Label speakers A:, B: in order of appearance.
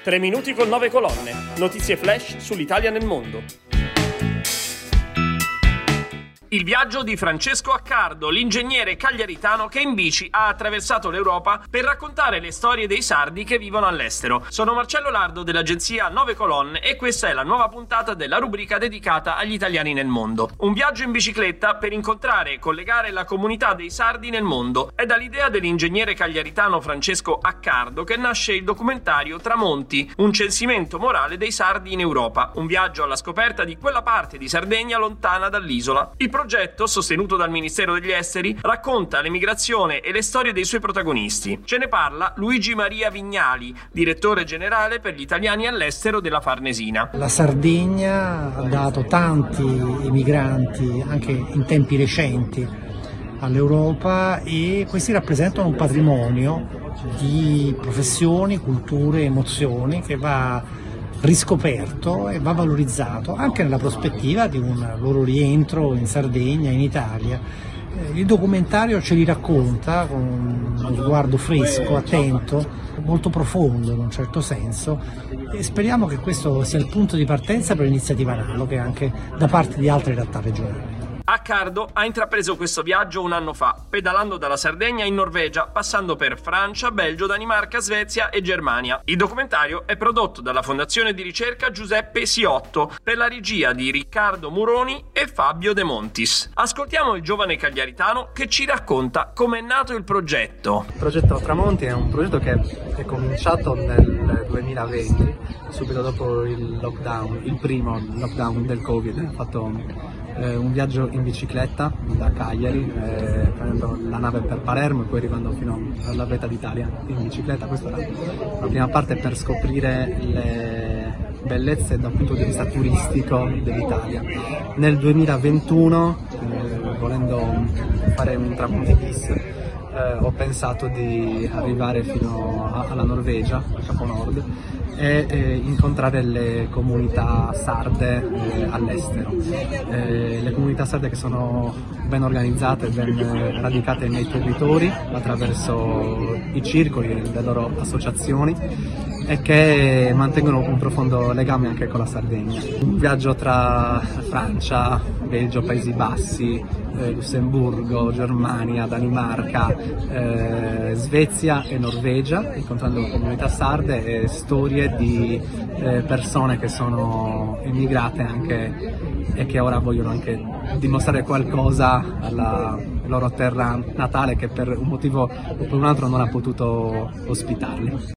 A: 3 minuti con 9 colonne. Notizie flash sull'Italia nel mondo. Il viaggio di Francesco Accardo, l'ingegnere cagliaritano che in bici ha attraversato l'Europa per raccontare le storie dei sardi che vivono all'estero. Sono Marcello Lardo dell'agenzia 9 Colonne e questa è la nuova puntata della rubrica dedicata agli italiani nel mondo. Un viaggio in bicicletta per incontrare e collegare la comunità dei sardi nel mondo. È dall'idea dell'ingegnere cagliaritano Francesco Accardo che nasce il documentario Tramonti, un censimento morale dei sardi in Europa. Un viaggio alla scoperta di quella parte di Sardegna lontana dall'isola. Il progetto, sostenuto dal Ministero degli Esteri, racconta l'emigrazione e le storie dei suoi protagonisti. Ce ne parla Luigi Maria Vignali, direttore generale per gli italiani all'estero della Farnesina.
B: La Sardegna ha dato tanti emigranti, anche in tempi recenti, all'Europa, e questi rappresentano un patrimonio di professioni, culture, emozioni che va riscoperto e va valorizzato anche nella prospettiva di un loro rientro in Sardegna, in Italia. Il documentario ce li racconta con uno sguardo fresco, attento, molto profondo in un certo senso, e speriamo che questo sia il punto di partenza per l'iniziativa analoghe anche da parte di altre realtà regionali.
A: Accardo ha intrapreso questo viaggio un anno fa, pedalando dalla Sardegna in Norvegia, passando per Francia, Belgio, Danimarca, Svezia e Germania. Il documentario è prodotto dalla Fondazione di Ricerca Giuseppe Siotto per la regia di Riccardo Muroni e Fabio De Montis. Ascoltiamo il giovane cagliaritano che ci racconta come è nato il progetto.
C: Il progetto Tramonti è un progetto che è cominciato nel 2020, subito dopo il lockdown, il primo lockdown del Covid. Ho fatto un viaggio in bicicletta da Cagliari, prendendo la nave per Palermo e poi arrivando fino alla vetta d'Italia in bicicletta. Questa era la prima parte per scoprire le bellezze dal punto di vista turistico dell'Italia. Nel 2021, volendo fare un Tramonti bis, ho pensato di arrivare fino alla Norvegia, al Capo Nord, e incontrare le comunità sarde all'estero. Le comunità sarde che sono ben organizzate, ben radicate nei territori attraverso i circoli e le loro associazioni, e che mantengono un profondo legame anche con la Sardegna. Un viaggio tra Francia, Belgio, Paesi Bassi, Lussemburgo, Germania, Danimarca, Svezia e Norvegia, incontrando comunità sarde e storie di persone che sono emigrate anche e che ora vogliono anche dimostrare qualcosa alla loro terra natale, che per un motivo o per un altro non ha potuto ospitarli.